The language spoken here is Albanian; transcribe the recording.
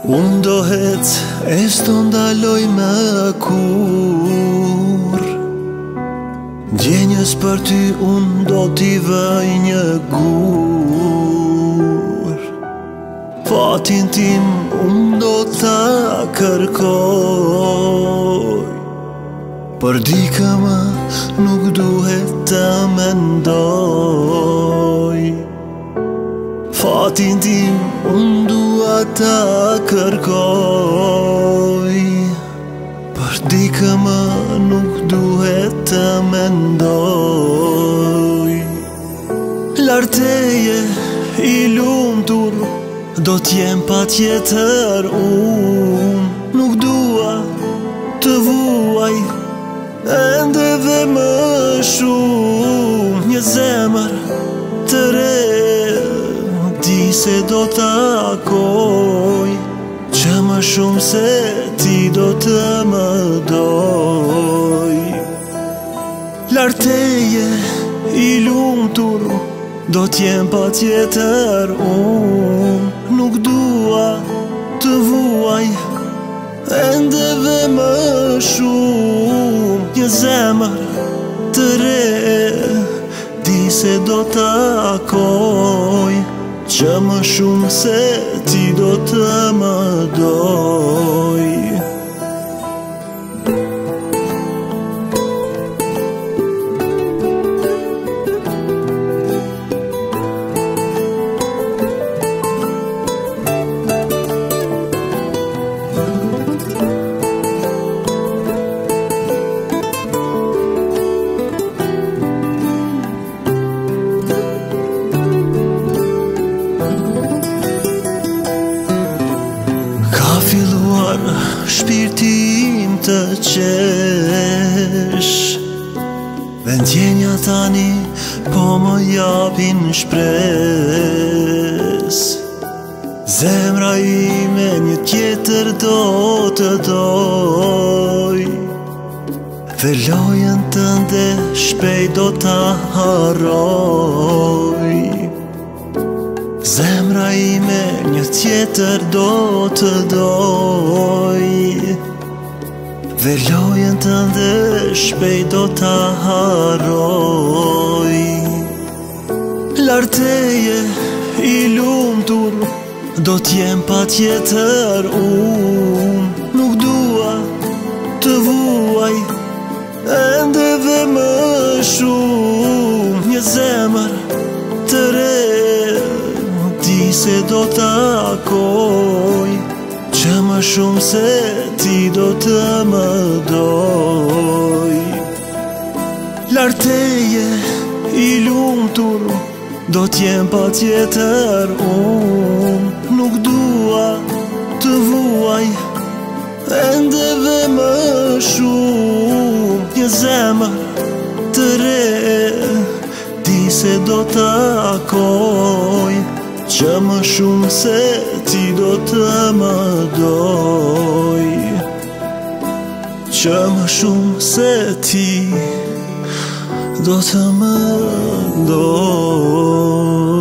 Unë dohet e s'to ndaloj me kur. Ndjenjës për ty unë do t'i vëj një gur. Fatin tim unë do t'a kërkoj. Për dikë më nuk duhet të mendoj. Fatin tim unë dua ta kërkoj. Për dikë më nuk duhet të mendoj. Larteje i lumtur do t'jem pa tjetër unë. Nuk dua të vuaj ende dhe më shumë. Një zemër të re di se do takoj, që më shumë se ti do të më doj. Larteje i lumtur do t'jem pa tjetër unë. Nuk dua të vuaj ende dhe më shumë. Një zemër të re di se do takoj, që më shumë se ti do të më doj. Shpirtim të qesh, dhe ndjenja tani po më japin shpres. Zemra ime një tjetër do të doj, dhe lojën tënde shpejt do ta harroj. Zemra ime një tjetër do të doj, dhe lojën tënde shpejt do ta harroj. Larteje i lumtur do t'jem pa tjetër unë. Nuk dua të vuaj ende dhe më shumë. Një zemër të re di se do takoj, që më shumë se ti do të më doj. Larteje i lumtur do t'jem pa tjetër unë. Nuk dua të vuaj ende dhe më shumë. Një zemër të re di se do takoj, që më shumë se ti do të më doj. Që më shumë se ti do të më doj.